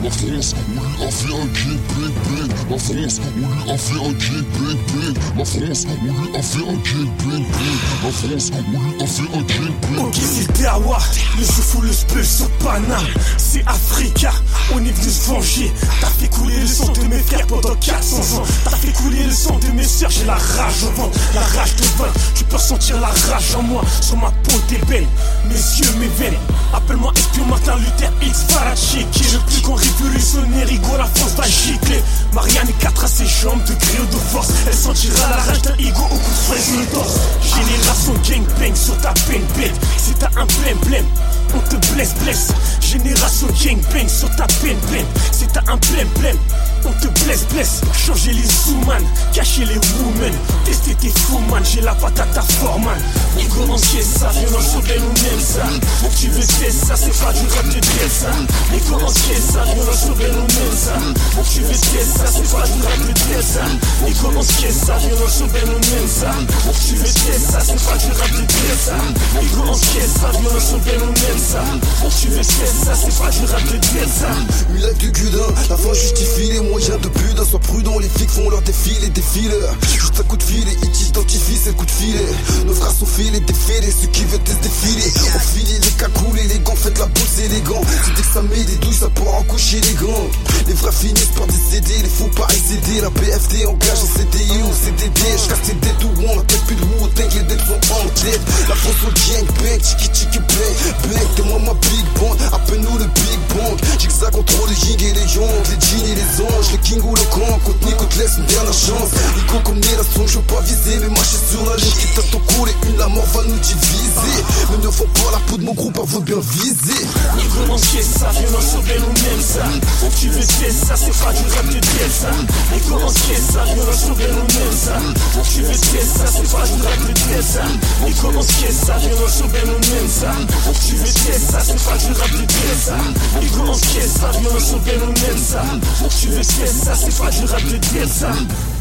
La France, on lui a fait un gang bang bang. La France, on lui a fait un gang bang bang. La France, on lui a fait un gang bang bang. La France, on lui a fait un gang bang. Ok, c'est le terroir, le souffle ou le spell sur Paname. C'est Africa, on est venu se venger. T'as fait couler le sang de mes frères pendant 400 ans. T'as fait couler le sang de mes sœurs, j'ai la rage au ventre, la rage de vaincre. Tu peux ressentir la rage en moi, sur ma peau t'es belle. Mes yeux, mes veines, appelle-moi espion Martin Luther X Farachi, qui est le plus grand révolutionnaire. Igo, la France va gicler. Marianne est 4 à ses jambes, de gré ou de force. Elle sentira la rage d'un Igo au coup de fraise le torse. Génération gangbang sur ta peine bête. Si t'as un blème, on te blesse. Génération gangbang sur ta peine. Si t'as un blème, on te blesse. Changer les sous-man, cacher les women. Tester tes fous man, j'ai la patate à fort man. Igo entier ça, violence urbaine on aime ça. Tu veux tester ça, c'est pas du rap de dire ça. Igo entier ça, violence urbaine on aime ça. Tu veux tester ça, c'est pas du rap de dire ça. Igo entier ça, violence urbaine on aime ça. Tu veux tester ça, c'est pas du rap de dire ça. Igo entier ça, violence urbaine on aime ça. Tu veux tester ça, c'est pas du rap de dire ça. Mulette du gudin, la fin justifie les moyens de putain. Sois prudent, les flics font leur défilé, défileurs. Juste un coup de filet, ils t'identifient, c'est le coup de filet. Nos frères sont filés, défilés, ceux qui veulent te défiler. On file les cacoules et les gants, faites la boule, c'est élégant. C'est dès que ça met des douilles, ça pourra en coucher les gants. Les vrais finissent par décéder, les faux par excéder. La BFT engage en CDI ou CDD. J'casse tes dettes ou on, la tête plus de roue, t'inquiète d'être sont en tête. La France au gang bang, tiki bang. T'es-moi ma big band, appelle-nous le big bang. Zigzag contrôle les ying et les yongs, les jeans et les anges, les king ou le camp. Côte Nico te laisse une dernière chance. Nico comme Nélasson, je veux pas viser, mais marcher sur la ligne. Quitte à ton cool et une la mort va nous diviser. Mais ne faut pas la peau de mon groupe, à vous bien viser. Nico entier ça, violence urbaine on aime ça. Tu veux tester ça, c'est pas du rap de dire ça. Nico entier ça, violence urbaine on aime ça. Tu veux tester ça, c'est pas du rap de dire ça. Nico entier ça, violence urbaine on aime ça. Tu veux tester ça, c'est pas du rap de dire ça. Nico entier ça, violence urbaine on aime ça. Tu veux tester ça, c'est pas du rap de dire ça.